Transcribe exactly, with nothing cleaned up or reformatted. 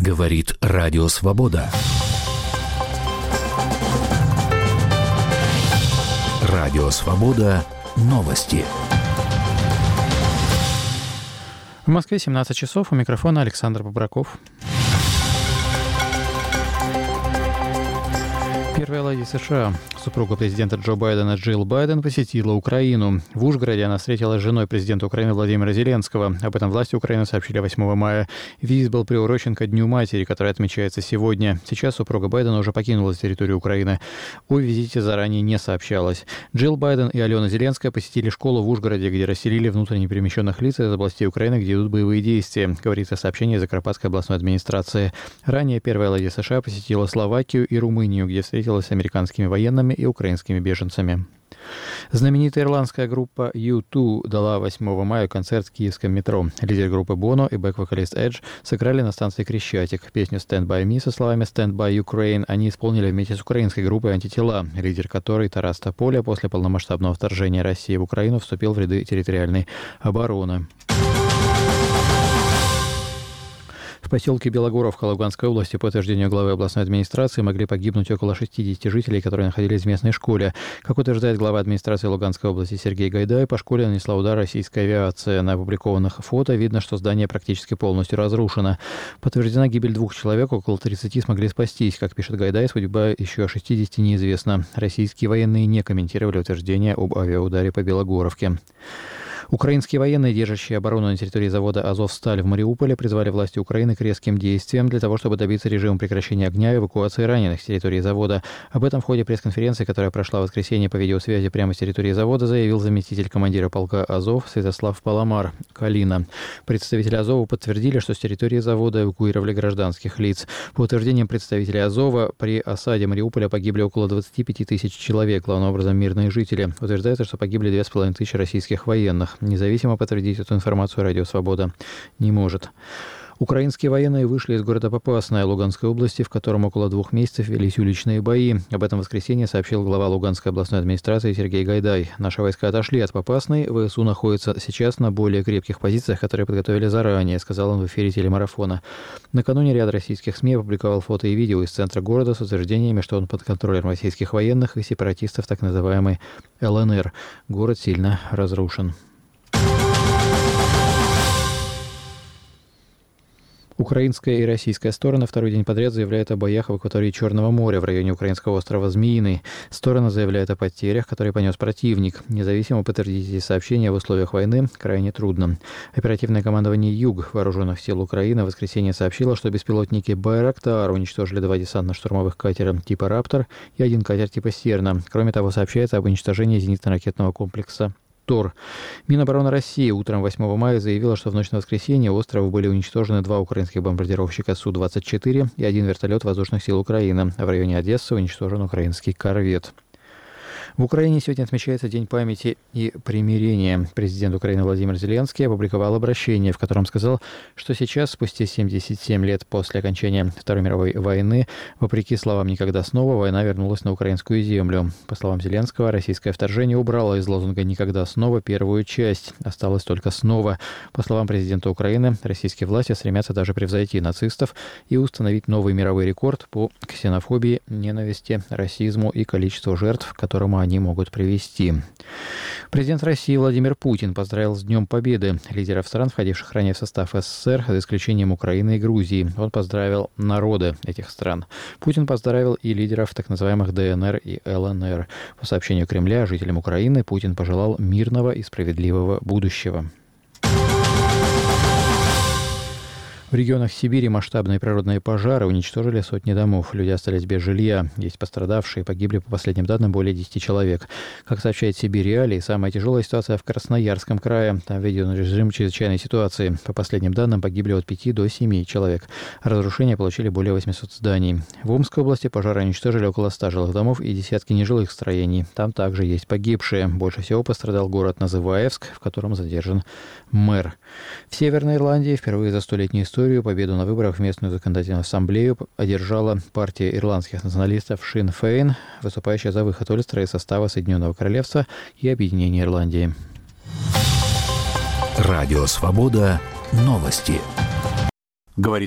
Говорит Радио Свобода. Радио Свобода. Новости. В Москве семнадцать часов. У микрофона Александр Бобраков. Первая леди США, супруга президента Джо Байдена Джилл Байден, посетила Украину. В Ужгороде она встретилась с женой президента Украины Владимира Зеленского. Об этом власти Украины сообщили восьмого мая. Визит был приурочен ко Дню матери, который отмечается сегодня. Сейчас супруга Байдена уже покинула территорию Украины. О визите заранее не сообщалось. Джилл Байден и Алена Зеленская посетили школу в Ужгороде, где расселили внутренне перемещенных лиц из областей Украины, где идут боевые действия, говорится в сообщении Закарпатской областной администрации. Ранее первая леди США посетила Словакию и Румынию, где встретилась с американскими военными и украинскими беженцами. Знаменитая ирландская группа ю ту дала восьмого мая концерт в киевском метро. Лидер группы Боно и бэк-вокалист Эдж сыграли на станции Крещатик. Песню «Stand by me» со словами «Stand by Ukraine» они исполнили вместе с украинской группой «Антитела», лидер которой Тарас Тополя после полномасштабного вторжения России в Украину вступил в ряды территориальной обороны. В поселке Белогоровка Луганской области, по утверждению главы областной администрации, могли погибнуть около шестидесяти жителей, которые находились в местной школе. Как утверждает глава администрации Луганской области Сергей Гайдай, по школе нанесла удар российская авиация. На опубликованных фото видно, что здание практически полностью разрушено. Подтверждена гибель двух человек, около тридцати смогли спастись. Как пишет Гайдай, судьба еще шестидесяти неизвестна. Российские военные не комментировали утверждение об авиаударе по Белогоровке. Украинские военные, держащие оборону на территории завода «Азовсталь» в Мариуполе, призвали власти Украины к резким действиям для того, чтобы добиться режима прекращения огня и эвакуации раненых с территории завода. Об этом в ходе пресс-конференции, которая прошла в воскресенье по видеосвязи прямо с территории завода, заявил заместитель командира полка «Азов» Святослав Паламар Калина. Представители «Азова» подтвердили, что с территории завода эвакуировали гражданских лиц. По утверждениям представителей «Азова», при осаде Мариуполя погибли около двадцати пяти тысяч человек, главным образом мирные жители. Утверждается, что погибли две с половиной тысячи российских военных. Независимо подтвердить эту информацию Радио Свобода не может. Украинские военные вышли из города Попасная Луганской области, в котором около двух месяцев велись уличные бои. Об этом в воскресенье сообщил глава Луганской областной администрации Сергей Гайдай. Наши войска отошли от Попасной. ВСУ находится сейчас на более крепких позициях, которые подготовили заранее, сказал он в эфире телемарафона. Накануне ряд российских СМИ опубликовал фото и видео из центра города с утверждениями, что он под контролем российских военных и сепаратистов так называемой эл эн эр. Город сильно разрушен. Украинская и российская стороны второй день подряд заявляют о боях в акватории Черного моря в районе украинского острова Змеиный. Стороны заявляют о потерях, которые понес противник. Независимо подтвердить эти сообщения в условиях войны крайне трудно. Оперативное командование «Юг» вооруженных сил Украины в воскресенье сообщило, что беспилотники «Байрактар» уничтожили два десантно-штурмовых катера типа «Раптор» и один катер типа «Стерна». Кроме того, сообщается об уничтожении зенитно-ракетного комплекса Тор. Минобороны России утром восьмого мая заявила, что в ночь на воскресенье острову были уничтожены два украинских бомбардировщика Су двадцать четыре и один вертолет воздушных сил Украины, а в районе Одессы уничтожен украинский корвет. В Украине сегодня отмечается День памяти и примирения. Президент Украины Владимир Зеленский опубликовал обращение, в котором сказал, что сейчас, спустя семьдесят семь лет после окончания Второй мировой войны, вопреки словам «никогда снова», война вернулась на украинскую землю. По словам Зеленского, российское вторжение убрало из лозунга «никогда снова» первую часть. Осталось только «снова». По словам президента Украины, российские власти стремятся даже превзойти нацистов и установить новый мировой рекорд по ксенофобии, ненависти, расизму и количеству жертв, к которому они могут привести. Президент России Владимир Путин поздравил с Днем Победы лидеров стран, входивших ранее в состав эс эс эс эр, за исключением Украины и Грузии. Он поздравил народы этих стран. Путин поздравил и лидеров так называемых дэ эн эр и эл эн эр. По сообщению Кремля, жителям Украины Путин пожелал мирного и справедливого будущего. В регионах Сибири масштабные природные пожары уничтожили сотни домов. Люди остались без жилья. Есть пострадавшие. Погибли, по последним данным, более десяти человек. Как сообщает Сибирь Реалии, самая тяжелая ситуация в Красноярском крае. Там введен режим чрезвычайной ситуации. По последним данным, погибли от пяти до семи человек. Разрушения получили более восьмисот зданий. В Омской области пожары уничтожили около ста жилых домов и десятки нежилых строений. Там также есть погибшие. Больше всего пострадал город Называевск, в котором задержан мэр. В Северной Ирландии впервые за столетнюю историю победу на выборах в местную законодательную ассамблею одержала партия ирландских националистов Шин Фейн, выступающая за выход Ольстера из состава Соединенного Королевства и объединение Ирландии. Радио Свобода. Новости. Говорит